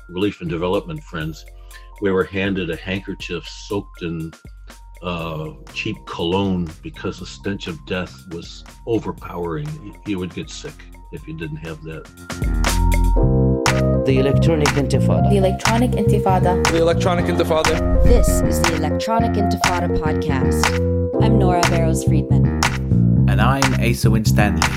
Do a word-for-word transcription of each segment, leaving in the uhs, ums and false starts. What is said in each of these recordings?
relief and development friends, we were handed a handkerchief soaked in uh, cheap cologne because the stench of death was overpowering. You would get sick if you didn't have that. The Electronic Intifada. The Electronic Intifada. The Electronic Intifada. This is the Electronic Intifada podcast. I'm Nora Barrows Friedman. And I'm Asa Winstanley.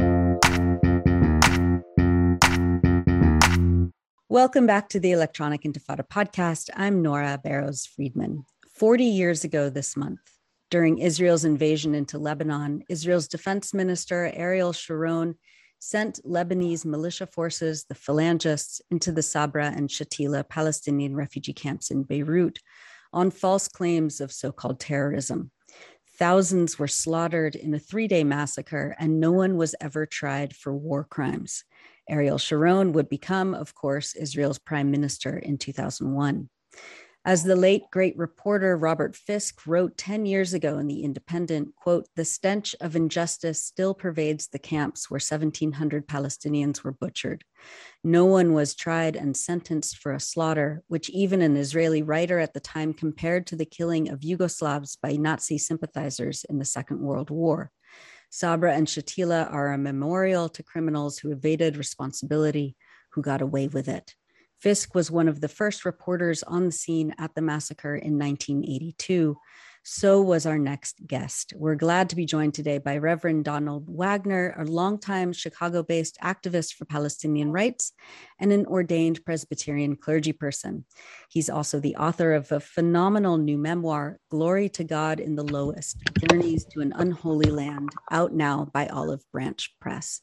Welcome back to the Electronic Intifada podcast. I'm Nora Barrows Friedman. forty years ago this month, during Israel's invasion into Lebanon, Israel's defense minister Ariel Sharon sent Lebanese militia forces, the Phalangists, into the Sabra and Shatila Palestinian refugee camps in Beirut on false claims of so-called terrorism. Thousands were slaughtered in a three-day massacre, and no one was ever tried for war crimes. Ariel Sharon would become, of course, Israel's prime minister in two thousand one. As the late great reporter Robert Fisk wrote ten years ago in The Independent, quote, "The stench of injustice still pervades the camps where seventeen hundred Palestinians were butchered. No one was tried and sentenced for a slaughter, which even an Israeli writer at the time compared to the killing of Yugoslavs by Nazi sympathizers in the Second World War. Sabra and Shatila are a memorial to criminals who evaded responsibility, who got away with it." Fisk was one of the first reporters on the scene at the massacre in nineteen eighty-two. So was our next guest. We're glad to be joined today by Reverend Donald Wagner, a longtime Chicago-based activist for Palestinian rights and an ordained Presbyterian clergy person. He's also the author of a phenomenal new memoir, Glory to God in the Lowest, Journeys to an Unholy Land, out now by Olive Branch Press.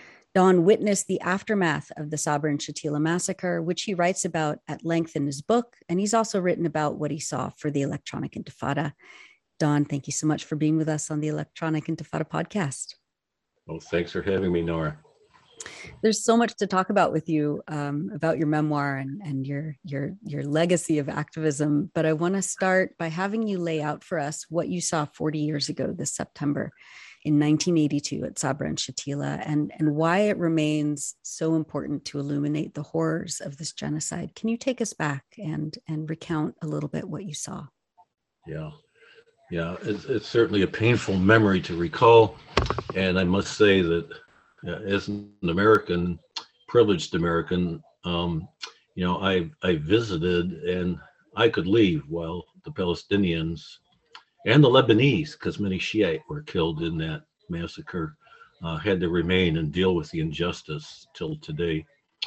Don witnessed the aftermath of the Sabra and Shatila massacre, which he writes about at length in his book, and he's also written about what he saw for the Electronic Intifada. Don, thank you so much for being with us on the Electronic Intifada podcast. Well, thanks for having me, Nora. There's so much to talk about with you um, about your memoir and, and your, your, your legacy of activism, but I want to start by having you lay out for us what you saw forty years ago this September in nineteen eighty-two at Sabra and Shatila, and, and why it remains so important to illuminate the horrors of this genocide. Can you take us back and, and recount a little bit what you saw? Yeah, yeah, it's, it's certainly a painful memory to recall. And I must say that uh, as an American, privileged American, um, you know, I, I visited and I could leave while the Palestinians and the Lebanese, because many Shiite were killed in that massacre, uh, had to remain and deal with the injustice till today.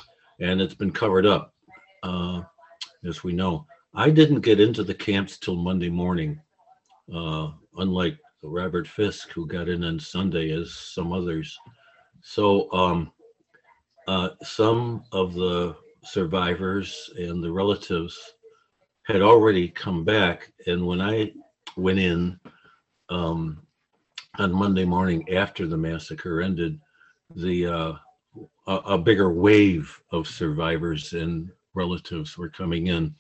And it's been covered up, uh, as we know. I didn't get into the camps till Monday morning, uh, unlike Robert Fisk, who got in on Sunday, as some others. So um, uh, some of the survivors and the relatives had already come back. And when I went in um, on Monday morning after the massacre ended, the uh, a, a bigger wave of survivors and relatives were coming in,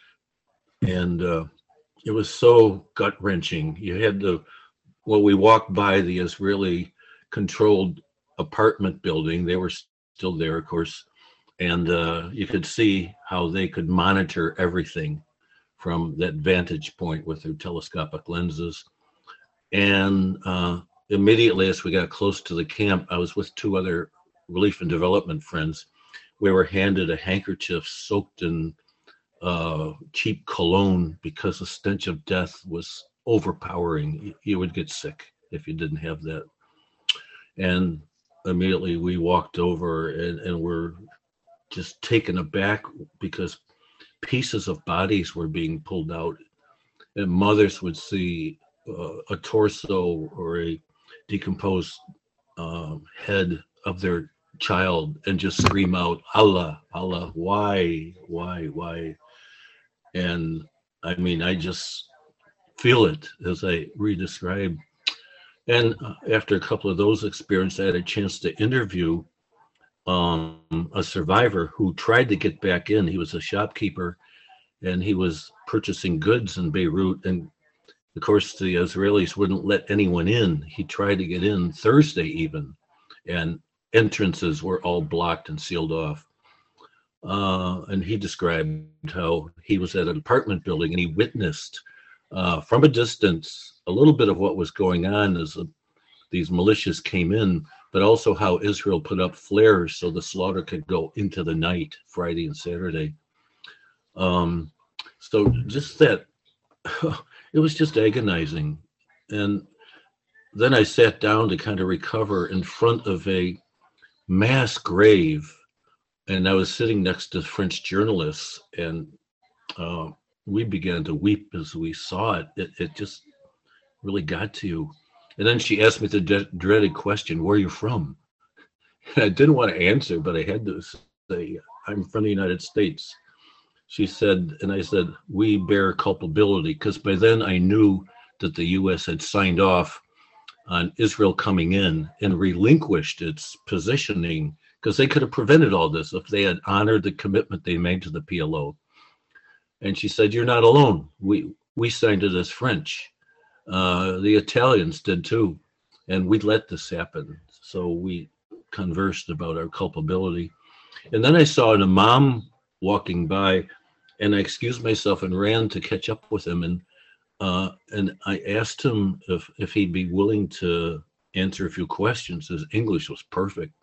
and uh, it was so gut-wrenching. You had to, well, we walked by the Israeli-controlled apartment building. They were still there, of course, and uh, you could see how they could monitor everything from that vantage point with their telescopic lenses. And uh, immediately as we got close to the camp, I was with two other relief and development friends. We were handed a handkerchief soaked in uh, cheap cologne because the stench of death was overpowering. You would get sick if you didn't have that. And immediately we walked over and, and were just taken aback because pieces of bodies were being pulled out, and mothers would see uh, a torso or a decomposed uh, head of their child and just scream out, "Allah, Allah, why, why, why?" And I mean, I just feel it as I re-describe. And after a couple of those experiences, I had a chance to interview um, a survivor who tried to get back in. He was a shopkeeper and he was purchasing goods in Beirut. And of course, the Israelis wouldn't let anyone in. He tried to get in Thursday even, and entrances were all blocked and sealed off. uh, and he described how he was at an apartment building and he witnessed uh, from a distance a little bit of what was going on as a, these militias came in, but also how Israel put up flares so the slaughter could go into the night, Friday and Saturday. Um, so just that, it was just agonizing. And then I sat down to kind of recover in front of a mass grave, and I was sitting next to French journalists, and uh, we began to weep as we saw it. It, it just really got to you. And then she asked me the de- dreaded question, "Where are you from?" And I didn't want to answer, but I had to say, "I'm from the United States." She said, and I said, "We bear culpability," because by then I knew that the U S had signed off on Israel coming in and relinquished its positioning, because they could have prevented all this if they had honored the commitment they made to the P L O. And she said, "You're not alone. We we signed it as French. Uh, the Italians did too. And we let this happen." So we conversed about our culpability. And then I saw an imam walking by, and I excused myself and ran to catch up with him. And uh, and I asked him if, if he'd be willing to answer a few questions. His English was perfect.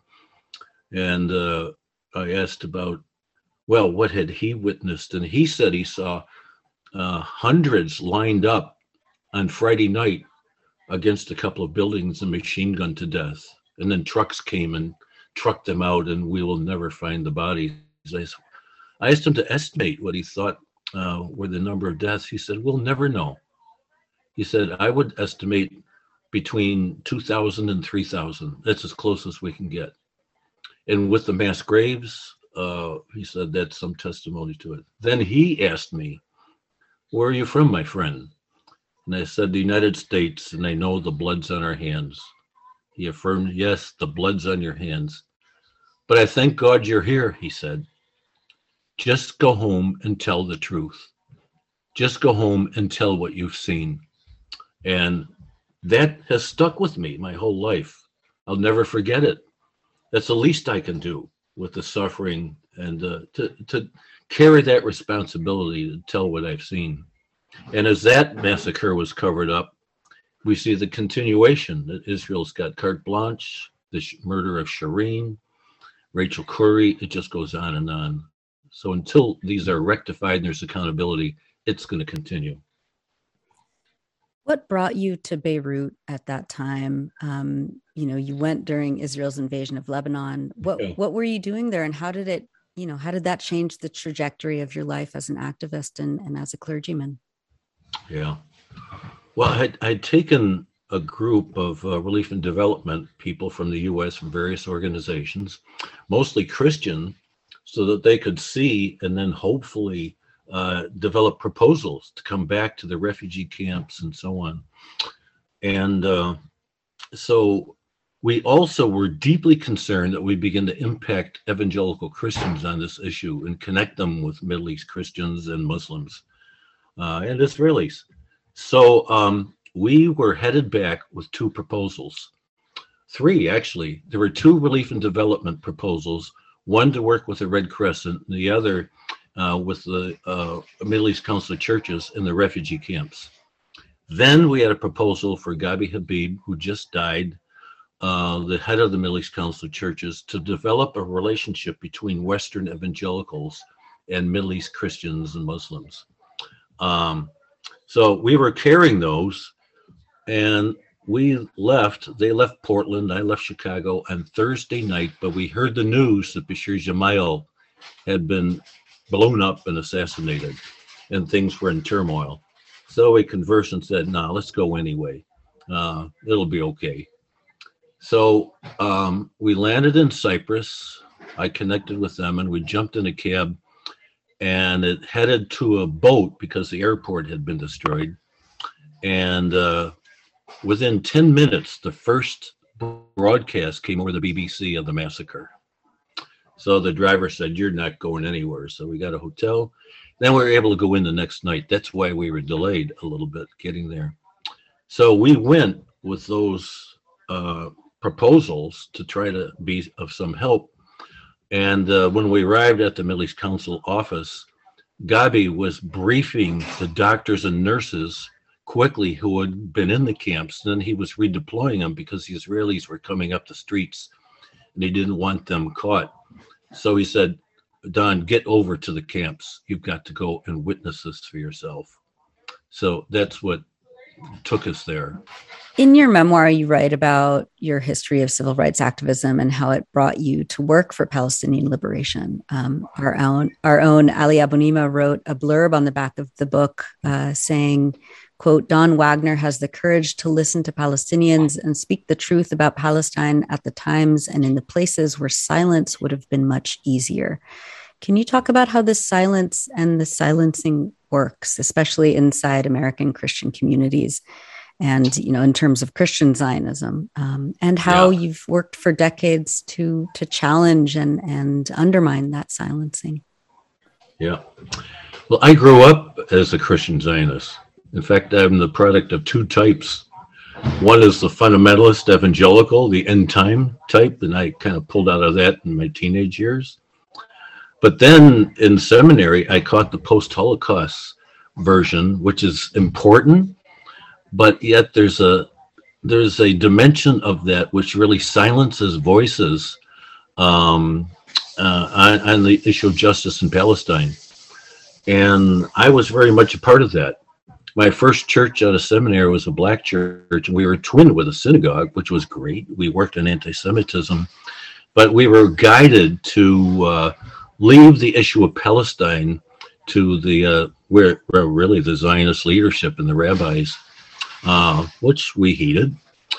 And uh, I asked about, well, what had he witnessed? And he said he saw uh, hundreds lined up on Friday night against a couple of buildings and machine gunned to death. And then trucks came and trucked them out, and we will never find the bodies. I, I asked him to estimate what he thought uh, were the number of deaths. He said, "We'll never know." He said, "I would estimate between two thousand and three thousand. That's as close as we can get." And with the mass graves, uh, he said that's some testimony to it. Then he asked me, "Where are you from, my friend?" And I said, "The United States, and I know the blood's on our hands." He affirmed, "Yes, the blood's on your hands. But I thank God you're here," he said. "Just go home and tell the truth. Just go home and tell what you've seen." And that has stuck with me my whole life. I'll never forget it. That's the least I can do with the suffering, and uh, to, to carry that responsibility to tell what I've seen. And as that massacre was covered up, we see the continuation that Israel's got carte blanche, the sh- murder of Shireen, Rachel Corrie, it just goes on and on. So until these are rectified and there's accountability, it's going to continue. What brought you to Beirut at that time? Um, you know, you went during Israel's invasion of Lebanon. What Yeah. what were you doing there, and how did it, you know, how did that change the trajectory of your life as an activist and, and as a clergyman? Yeah. Well, I'd, I'd taken a group of uh, relief and development people from the U S from various organizations, mostly Christian, so that they could see and then hopefully uh, develop proposals to come back to the refugee camps and so on. And uh, so we also were deeply concerned that we begin to impact evangelical Christians on this issue and connect them with Middle East Christians and Muslims uh, and Israelis. So um, we were headed back with two proposals, three actually. There were two relief and development proposals, one to work with the Red Crescent, and the other uh, with the uh, Middle East Council of Churches in the refugee camps. Then we had a proposal for Gabi Habib, who just died, uh, the head of the Middle East Council of Churches, to develop a relationship between Western evangelicals and Middle East Christians and Muslims. Um, So we were carrying those, and we left. They left Portland. I left Chicago on Thursday night, but we heard the news that Bashir Gemayel had been blown up and assassinated, and things were in turmoil. So we conversed and said, "No, nah, let's go anyway. Uh, it'll be okay." So um, we landed in Cyprus. I connected with them, and we jumped in a cab, and it headed to a boat because the airport had been destroyed. And uh, within ten minutes, the first broadcast came over the B B C of the massacre. So the driver said, "You're not going anywhere." So we got a hotel. Then we were able to go in the next night. That's why we were delayed a little bit getting there. So we went with those uh, proposals to try to be of some help. And uh, when we arrived at the Middle East Council office, Gabi was briefing the doctors and nurses quickly who had been in the camps. Then he was redeploying them because the Israelis were coming up the streets and he didn't want them caught. So he said, Don, get over to the camps. You've got to go and witness this for yourself. So that's what took us there. In your memoir, you write about your history of civil rights activism and how it brought you to work for Palestinian liberation. Um, our own, our own Ali Abunimah wrote a blurb on the back of the book uh, saying, quote, Don Wagner has the courage to listen to Palestinians and speak the truth about Palestine at the times and in the places where silence would have been much easier. Can you talk about how this silence and the silencing works, especially inside American Christian communities and, you know, in terms of Christian Zionism, um, and how yeah. you've worked for decades to to challenge and, and undermine that silencing? Yeah. Well, I grew up as a Christian Zionist. In fact, I'm the product of two types. One is the fundamentalist evangelical, the end time type, and I kind of pulled out of that in my teenage years. But then in seminary, I caught the post-Holocaust version, which is important, but yet there's a there's a dimension of that which really silences voices um, uh, on, on the issue of justice in Palestine. And I was very much a part of that. My first church out of seminary was a black church, and we were twinned with a synagogue, which was great. We worked on anti-Semitism, but we were guided to uh, leave the issue of Palestine to the uh, where, where really the Zionist leadership and the rabbis, uh, which we heeded.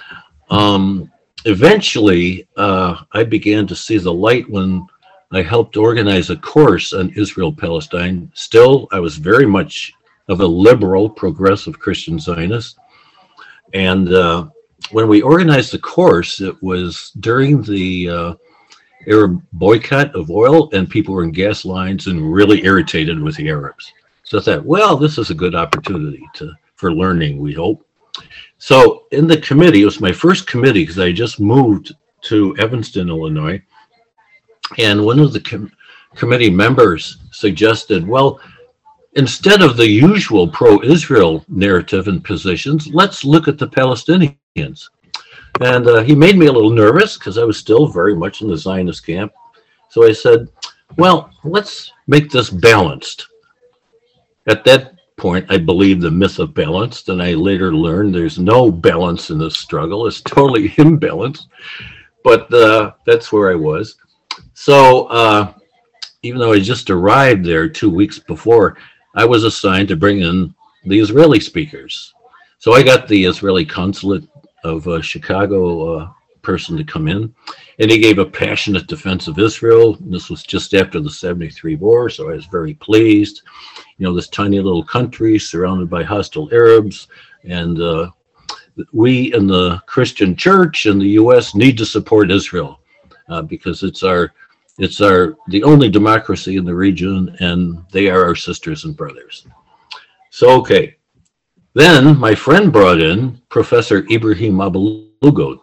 Um, eventually, uh, I began to see the light when I helped organize a course on Israel-Palestine. Still, I was very much of a liberal, progressive Christian Zionist. And uh, when we organized the course, it was during the uh, Arab boycott of oil, and people were in gas lines and really irritated with the Arabs. So I thought, well, this is a good opportunity to for learning, we hope. So in the committee, it was my first committee because I just moved to Evanston, Illinois. And one of the com- committee members suggested, well, instead of the usual pro-Israel narrative and positions, let's look at the Palestinians. And uh, he made me a little nervous because I was still very much in the Zionist camp. So I said, well, let's make this balanced. At that point, I believed the myth of balance, and I later learned there's no balance in this struggle. It's totally imbalanced. But uh, that's where I was. So uh, even though I just arrived there two weeks before, I was assigned to bring in the Israeli speakers. So I got the Israeli consulate of uh, Chicago uh, person to come in, and he gave a passionate defense of Israel. And this was just after the seventy-three war, so I was very pleased. You know, this tiny little country surrounded by hostile Arabs, and uh, we in the Christian church in the U S need to support Israel uh, because it's our it's our the only democracy in the region, and they are our sisters and brothers. So, okay. Then my friend brought in Professor Ibrahim Abu-Lughod,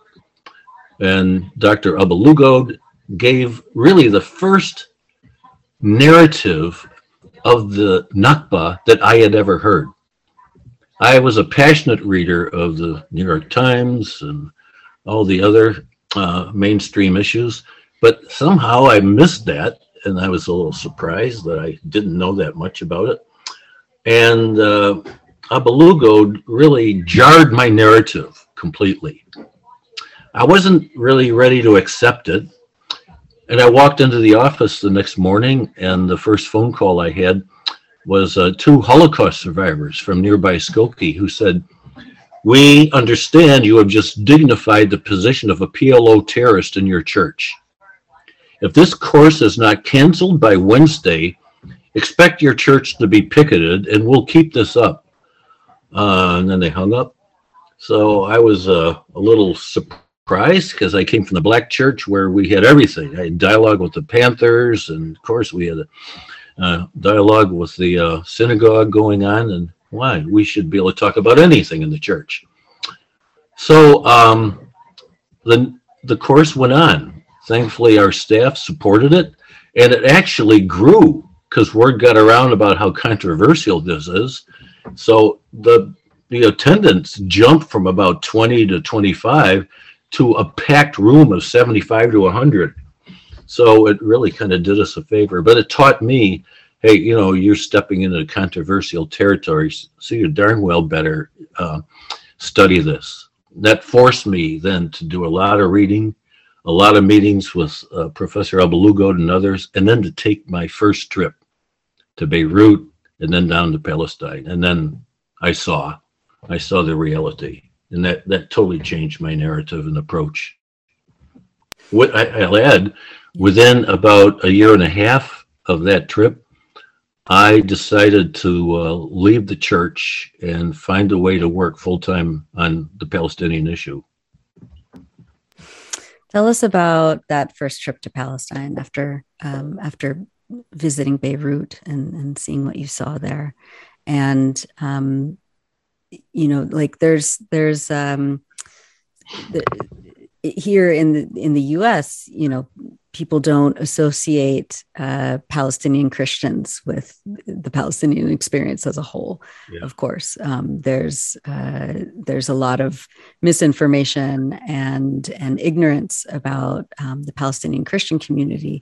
and Doctor Abu-Lughod gave really the first narrative of the Nakba that I had ever heard. I was a passionate reader of the New York Times and all the other uh, mainstream issues, but somehow I missed that, and I was a little surprised that I didn't know that much about it. And uh, Abu-Lughod really jarred my narrative completely. I wasn't really ready to accept it. And I walked into the office the next morning, and the first phone call I had was uh, two Holocaust survivors from nearby Skokie who said, "We understand you have just dignified the position of a P L O terrorist in your church. If this course is not canceled by Wednesday, expect your church to be picketed, and we'll keep this up." Uh, and then they hung up. So I was uh, a little surprised because I came from the black church where we had everything. I had dialogue with the Panthers, and of course we had a uh, dialogue with the uh, synagogue going on, and why? We should be able to talk about anything in the church. So um, the, the course went on. Thankfully, our staff supported it. And it actually grew because word got around about how controversial this is. So the the attendance jumped from about twenty to twenty-five to a packed room of seventy-five to one hundred. So it really kind of did us a favor, but it taught me, hey, you know, you're stepping into controversial territory, so you darn well better uh, study this. That forced me then to do a lot of reading, a lot of meetings with uh, Professor Abelugo and others, and then to take my first trip to Beirut and then down to Palestine. And then I saw, I saw the reality, and that, that totally changed my narrative and approach. What I, I'll add, within about a year and a half of that trip, I decided to uh, leave the church and find a way to work full-time on the Palestinian issue. Tell us about that first trip to Palestine after um, after visiting Beirut and, and seeing what you saw there. And, um, you know, like there's, there's um, the, here in the, in the U S, you know, people don't associate uh, Palestinian Christians with the Palestinian experience as a whole. Yeah. Of course, um, there's uh, there's a lot of misinformation and and ignorance about um, the Palestinian Christian community.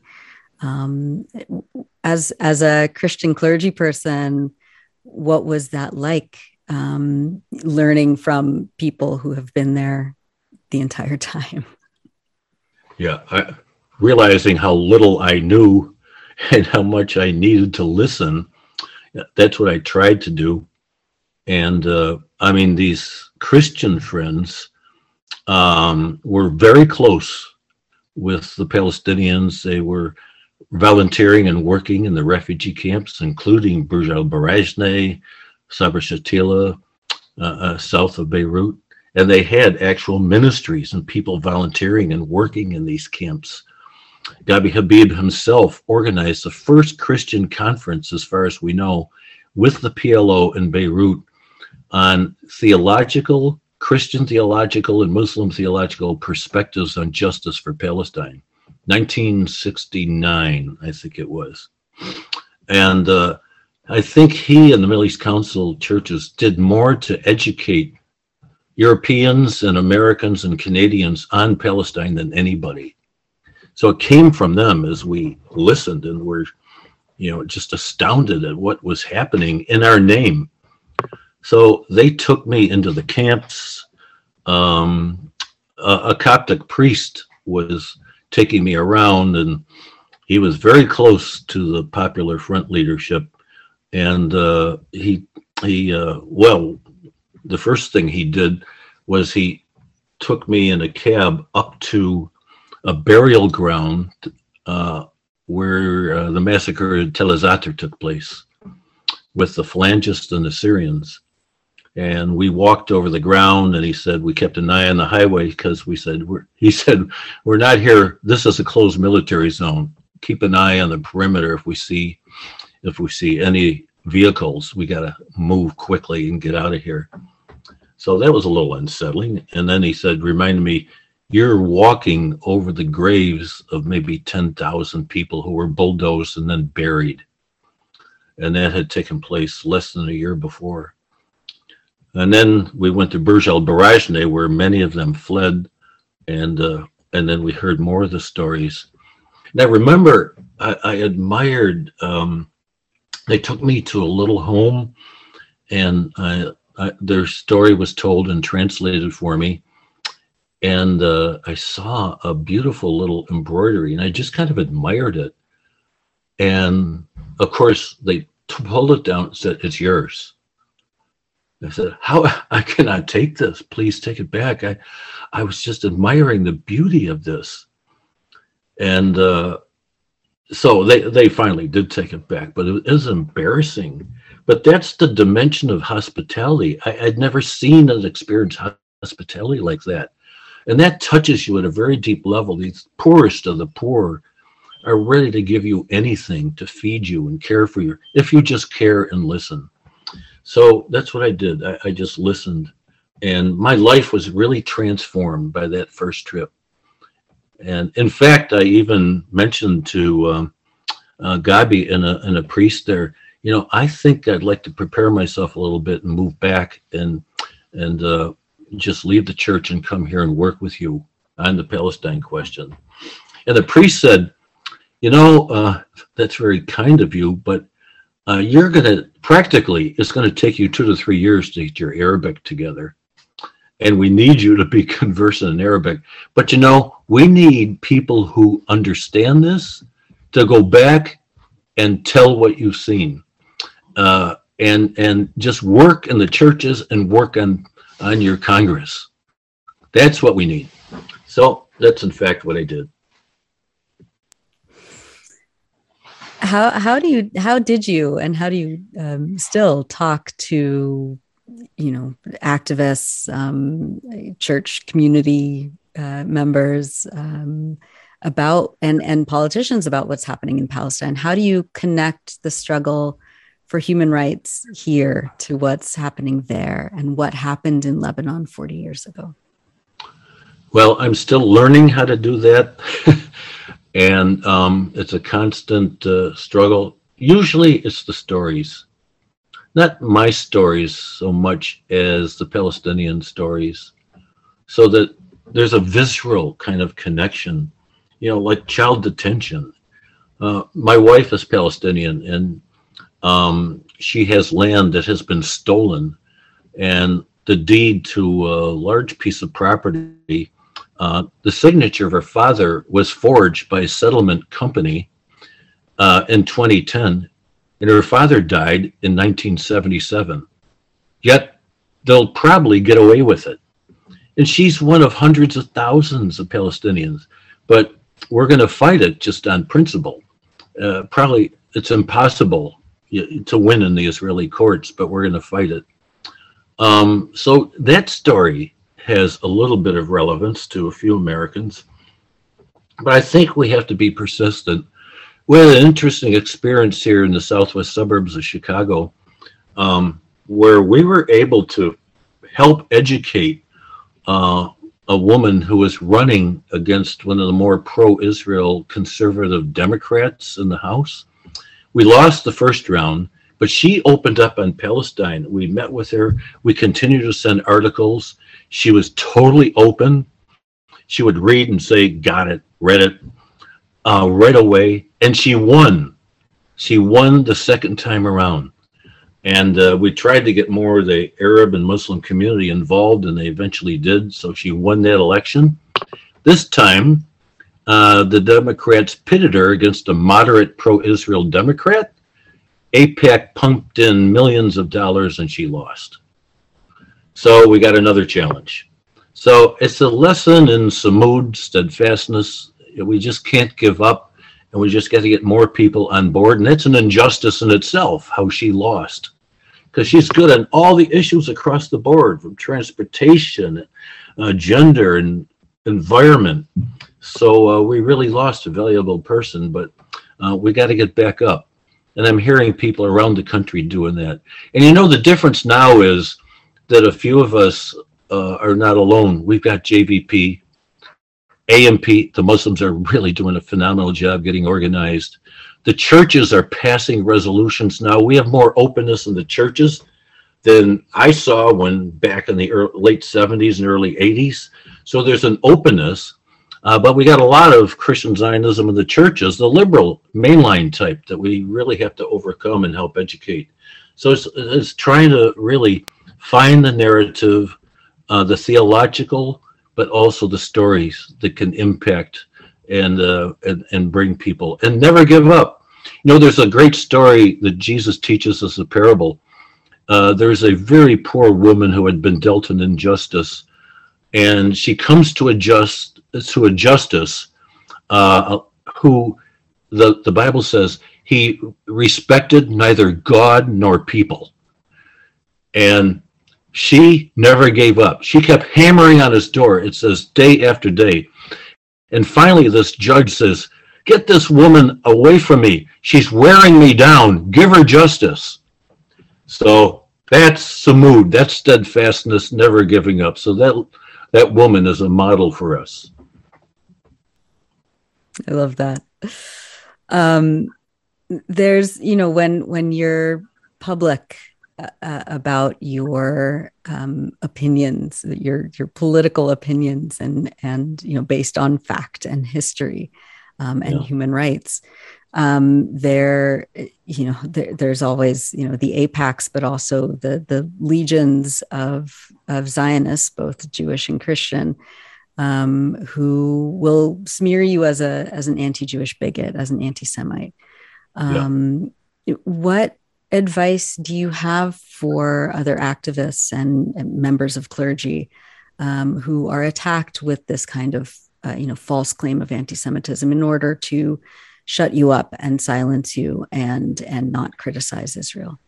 Um, as as a Christian clergy person, what was that like? Um, learning from people who have been there the entire time. Yeah. I- realizing how little I knew and how much I needed to listen. That's what I tried to do. And uh, I mean, these Christian friends um, were very close with the Palestinians. They were volunteering and working in the refugee camps, including Burj al-Barajneh, Sabra Shatila, uh, uh, south of Beirut. And they had actual ministries and people volunteering and working in these camps. Gabi Habib himself organized the first Christian conference, as far as we know, with the P L O in Beirut on theological, Christian theological and Muslim theological perspectives on justice for Palestine. nineteen sixty-nine, I think it was. And uh, I think he and the Middle East Council churches did more to educate Europeans and Americans and Canadians on Palestine than anybody. So it came from them as we listened and were, you know, just astounded at what was happening in our name. So they took me into the camps. Um, a, a Coptic priest was taking me around, and he was very close to the Popular Front leadership. And uh, he, he, uh, well, the first thing he did was he took me in a cab up to a burial ground uh, where uh, the massacre at Tel Zatar took place with the Phalangists and the Syrians. And we walked over the ground, and he said, we kept an eye on the highway because we said, we're, he said, we're not here. This is a closed military zone. Keep an eye on the perimeter. If we see, if we see any vehicles, we got to move quickly and get out of here. So that was a little unsettling. And then he said, remind me, you're walking over the graves of maybe ten thousand people who were bulldozed and then buried. And that had taken place less than a year before. And then we went to Burj al-Barajneh, where many of them fled. And uh, and then we heard more of the stories. Now, remember, I, I admired, um, they took me to a little home, and I, I, their story was told and translated for me. And uh, I saw a beautiful little embroidery, and I just kind of admired it. And of course, they pulled it down and said, it's yours. I said, how? I cannot take this. Please take it back. I, I was just admiring the beauty of this. And uh, so they, they finally did take it back, but it was embarrassing. But that's the dimension of hospitality. I, I'd never seen and experienced hospitality like that. And that touches you at a very deep level. These poorest of the poor are ready to give you anything to feed you and care for you, if you just care and listen. So that's what I did. I, I just listened. And my life was really transformed by that first trip. And in fact, I even mentioned to um, uh, Gabi and a, and a priest there, you know, I think I'd like to prepare myself a little bit and move back and, and uh, just leave the church and come here and work with you on the Palestine question. And the priest said, you know, uh, that's very kind of you, but uh, you're going to, practically, it's going to take you two to three years to get your Arabic together. And we need you to be conversant in Arabic. But, you know, we need people who understand this to go back and tell what you've seen. Uh, and and just work in the churches and work on, on your Congress. That's what we need. So that's, in fact, what I did. How how do you how did you and how do you um, still talk to, you know, activists, um, church community uh, members um, about and and politicians about what's happening in Palestine? How do you connect the struggle for human rights here to what's happening there and what happened in Lebanon forty years ago? Well, I'm still learning how to do that. And um, it's a constant uh, struggle. Usually it's the stories, not my stories so much as the Palestinian stories, so that there's a visceral kind of connection, you know, like child detention. Uh, my wife is Palestinian, and um, she has land that has been stolen, and the deed to a large piece of property, Uh, the signature of her father was forged by a settlement company uh, in twenty ten, and her father died in nineteen seventy-seven. Yet they'll probably get away with it. And she's one of hundreds of thousands of Palestinians, but we're going to fight it just on principle. Uh, probably it's impossible to win in the Israeli courts, but we're going to fight it. Um, so that story has a little bit of relevance to a few Americans, but I think we have to be persistent. We had an interesting experience here in the southwest suburbs of Chicago, um, where we were able to help educate uh, a woman who was running against one of the more pro-Israel conservative Democrats in the House. We lost the first round, but she opened up on Palestine. We met with her. We continued to send articles. She was totally open. She would read and say, got it, read it, uh, right away. And she won. She won the second time around. And uh, we tried to get more of the Arab and Muslim community involved, and they eventually did. So she won that election. This time, uh, the Democrats pitted her against a moderate pro-Israel Democrat. AIPAC pumped in millions of dollars and she lost. So we got another challenge. So it's a lesson in samud, steadfastness. We just can't give up, and we just got to get more people on board. And that's an injustice in itself, how she lost. Because she's good on all the issues across the board, from transportation, uh, gender, and environment. So uh, we really lost a valuable person, but uh, we got to get back up. And I'm hearing people around the country doing that. And you know, the difference now is that a few of us uh, are not alone. We've got J V P, A M P. The Muslims are really doing a phenomenal job getting organized. The churches are passing resolutions now. We have more openness in the churches than I saw when back in the early, late seventies and early eighties. So there's an openness. Uh, but we got a lot of Christian Zionism in the churches, the liberal mainline type, that we really have to overcome and help educate. So it's, it's trying to really find the narrative, uh, the theological, but also the stories that can impact and, uh, and and bring people, and never give up. You know, there's a great story that Jesus teaches us, a parable. Uh, there's a very poor woman who had been dealt an injustice, and she comes to a just to a justice uh, who the the Bible says he respected neither God nor people, and she never gave up. She kept hammering on his door. It says day after day. And finally, this judge says, get this woman away from me. She's wearing me down. Give her justice. So that's samud. That's steadfastness, never giving up. So that that woman is a model for us. I love that. Um, there's, you know, when when you're public uh, uh, about your um, opinions, your your political opinions, and and you know, based on fact and history um, and Yeah. human rights, um, there, you know, there, there's always, you know, the AIPACs, but also the the legions of of Zionists, both Jewish and Christian, um, who will smear you as a as an anti-Jewish bigot, as an anti-Semite. Yeah. Um, what advice do you have for other activists and, and members of clergy um, who are attacked with this kind of, uh, you know, false claim of anti-Semitism in order to shut you up and silence you and and not criticize Israel?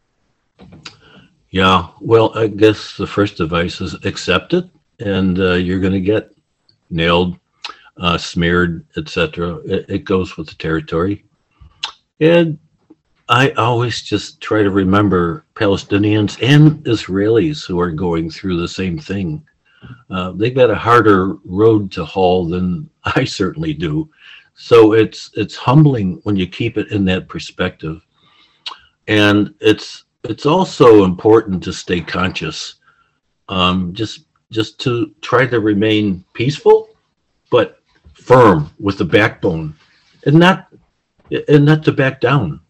Yeah. Well, I guess the first advice is accept it, and uh, you're going to get nailed, uh, smeared, et cetera. It, it goes with the territory. And I always just try to remember Palestinians and Israelis who are going through the same thing. Uh, they've got a harder road to haul than I certainly do. So it's it's humbling when you keep it in that perspective. And it's it's also important to stay conscious, um, just just to try to remain peaceful, but firm with the backbone, and not and not to back down.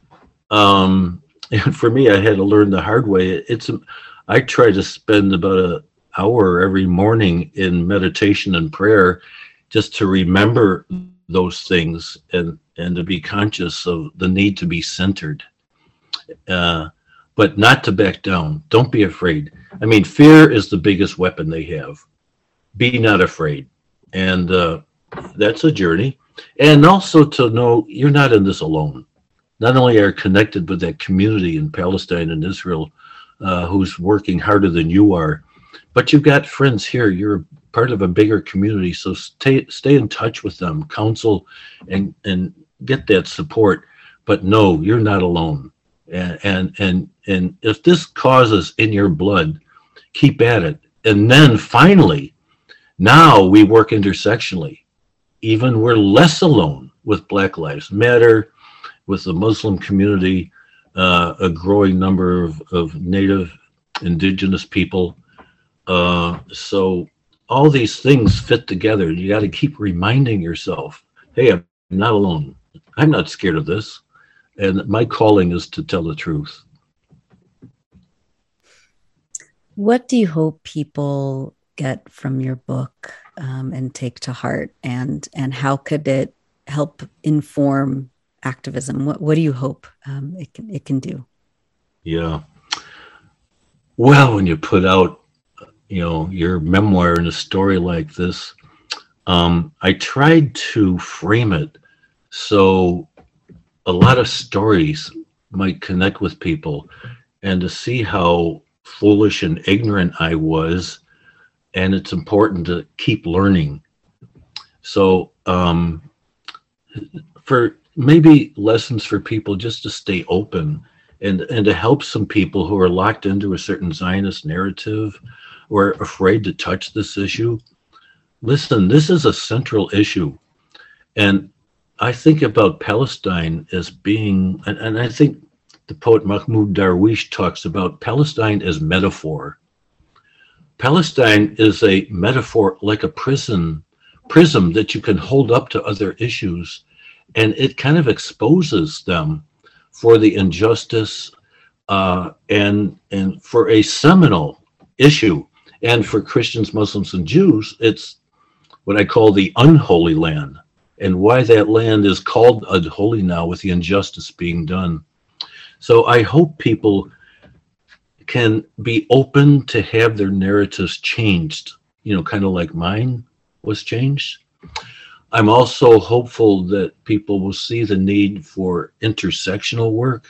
Um, and for me, I had to learn the hard way. It's I try to spend about an hour every morning in meditation and prayer, just to remember those things and and to be conscious of the need to be centered, uh, but not to back down. Don't be afraid. I mean, fear is the biggest weapon they have. Be not afraid, and uh, that's a journey. And also to know you're not in this alone. Not only are you connected with that community in Palestine and Israel, uh, who's working harder than you are, but you've got friends here. You're part of a bigger community, so stay stay in touch with them, counsel, and and get that support. But no, you're not alone. And and and and if this causes in your blood, keep at it. And then finally, now we work intersectionally. Even we're less alone with Black Lives Matter, with the Muslim community, uh, a growing number of, of Native, Indigenous people. Uh, so all these things fit together. You got to keep reminding yourself, hey, I'm not alone. I'm not scared of this. And my calling is to tell the truth. What do you hope people get from your book um, and take to heart? And, and how could it help inform activism? What, what do you hope um, it can, it can do? Yeah. Well, when you put out, you know, your memoir in a story like this, um, I tried to frame it so a lot of stories might connect with people, and to see how foolish and ignorant I was. And it's important to keep learning. So um, for maybe lessons for people just to stay open, and, and to help some people who are locked into a certain Zionist narrative or afraid to touch this issue. Listen, this is a central issue. And I think about Palestine as being, and, and I think the poet Mahmoud Darwish talks about Palestine as metaphor. Palestine is a metaphor, like a prison, prism that you can hold up to other issues, and it kind of exposes them for the injustice uh, and and for a seminal issue. And for Christians, Muslims, and Jews, it's what I call the unholy land, and why that land is called unholy now with the injustice being done. So I hope people can be open to have their narratives changed, you know, kind of like mine was changed. I'm also hopeful that people will see the need for intersectional work.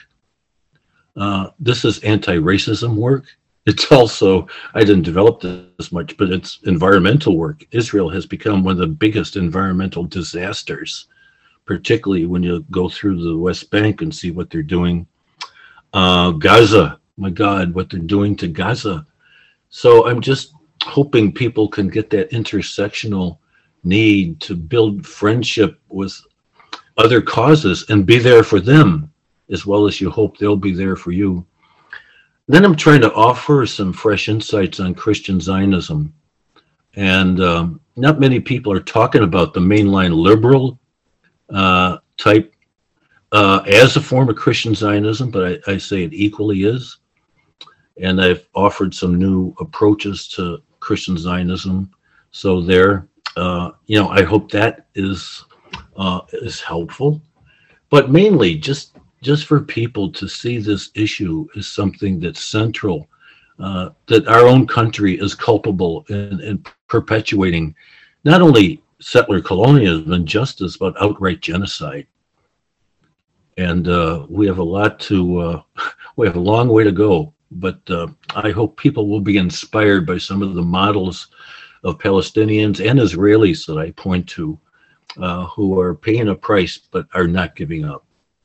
Uh, this is anti-racism work. It's also, I didn't develop this much, but it's environmental work. Israel has become one of the biggest environmental disasters, particularly when you go through the West Bank and see what they're doing. Uh, Gaza, my God, what they're doing to Gaza. So I'm just hoping people can get that intersectional need to build friendship with other causes and be there for them as well as you hope they'll be there for you. Then I'm trying to offer some fresh insights on Christian Zionism. And um, not many people are talking about the mainline liberal uh, type uh, as a form of Christian Zionism, but I, I say it equally is. And I've offered some new approaches to Christian Zionism. So there, uh, you know, I hope that is uh, is helpful. But mainly just just for people to see this issue as something that's central, uh, that our own country is culpable in, in perpetuating not only settler colonialism and injustice, but outright genocide. And uh, we have a lot to, uh, we have a long way to go, but uh, I hope people will be inspired by some of the models of Palestinians and Israelis that I point to, uh, who are paying a price but are not giving up.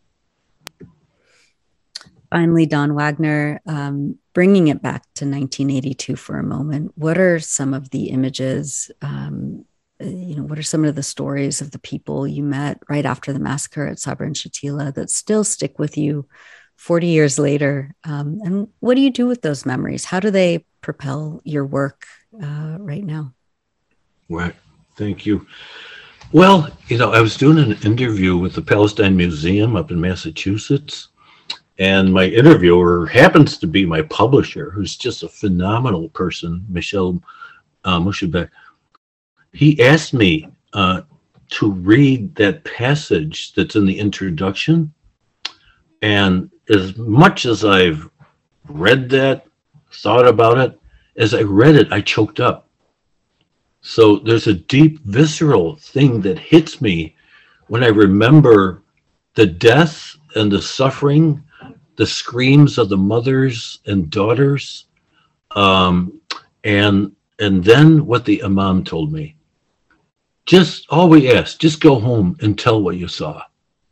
Finally, Don Wagner, um, bringing it back to nineteen eighty-two for a moment, what are some of the images, um, you know, what are some of the stories of the people you met right after the massacre at Sabra and Shatila that still stick with you forty years later? Um, and what do you do with those memories? How do they propel your work uh, right now? Right. Thank you. Well, you know, I was doing an interview with the Palestine Museum up in Massachusetts. And my interviewer happens to be my publisher, who's just a phenomenal person, Michel uh, Mushabek. He asked me uh, to read that passage that's in the introduction. And as much as I've read that, thought about it, as I read it, I choked up. So there's a deep, visceral thing that hits me when I remember the death and the suffering, the screams of the mothers and daughters, um, and and then what the imam told me. Just all we ask, just go home and tell what you saw.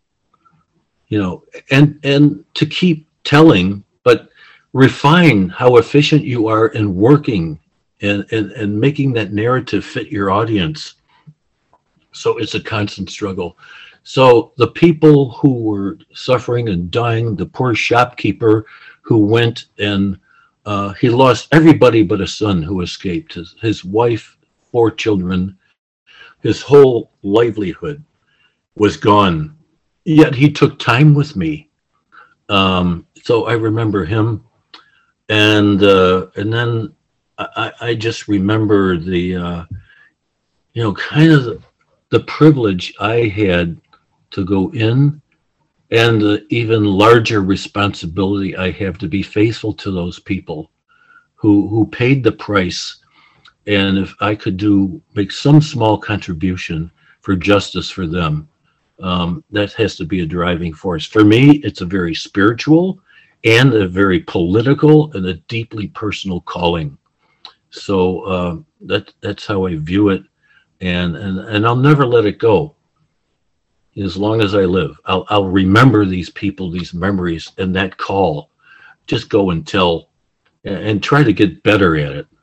You know, and and to keep telling, but refine how efficient you are in working and and, and making that narrative fit your audience. So it's a constant struggle. So the people who were suffering and dying, the poor shopkeeper who went and uh, he lost everybody but a son who escaped, his, his wife, four children, his whole livelihood was gone. Yet he took time with me. Um, so I remember him. And uh, and then I, I just remember the, uh, you know, kind of the, the privilege I had to go in, and the even larger responsibility I have to be faithful to those people who who paid the price. And if I could do make some small contribution for justice for them, um, that has to be a driving force. For me, it's a very spiritual and a very political and a deeply personal calling. So uh, that that's how I view it, and and and I'll never let it go. As long as I live, I'll, I'll remember these people, these memories, and that call. Just go and tell, and try to get better at it.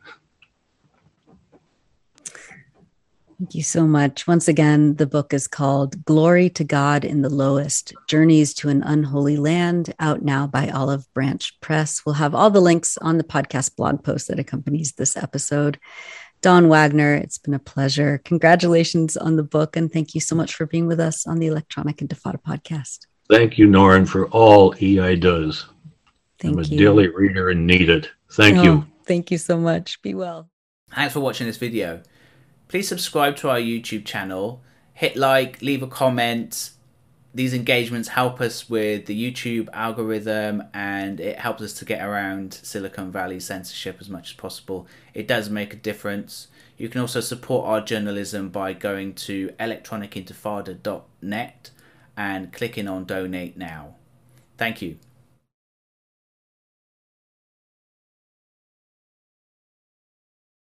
Thank you so much. Once again, the book is called Glory to God in the Lowest, Journeys to an Unholy Land, out now by Olive Branch Press. We'll have all the links on the podcast blog post that accompanies this episode. Don Wagner, it's been a pleasure. Congratulations on the book, and thank you so much for being with us on the Electronic Intifada podcast. Thank you, Norrin, for all E I does. Thank I'm a you. daily reader and need it. Thank oh, you. Thank you so much. Be well. Thanks for watching this video. Please subscribe to our YouTube channel, hit like, leave a comment. These engagements help us with the YouTube algorithm, and it helps us to get around Silicon Valley censorship as much as possible. It does make a difference. You can also support our journalism by going to electronic intifada dot net and clicking on Donate Now. Thank you.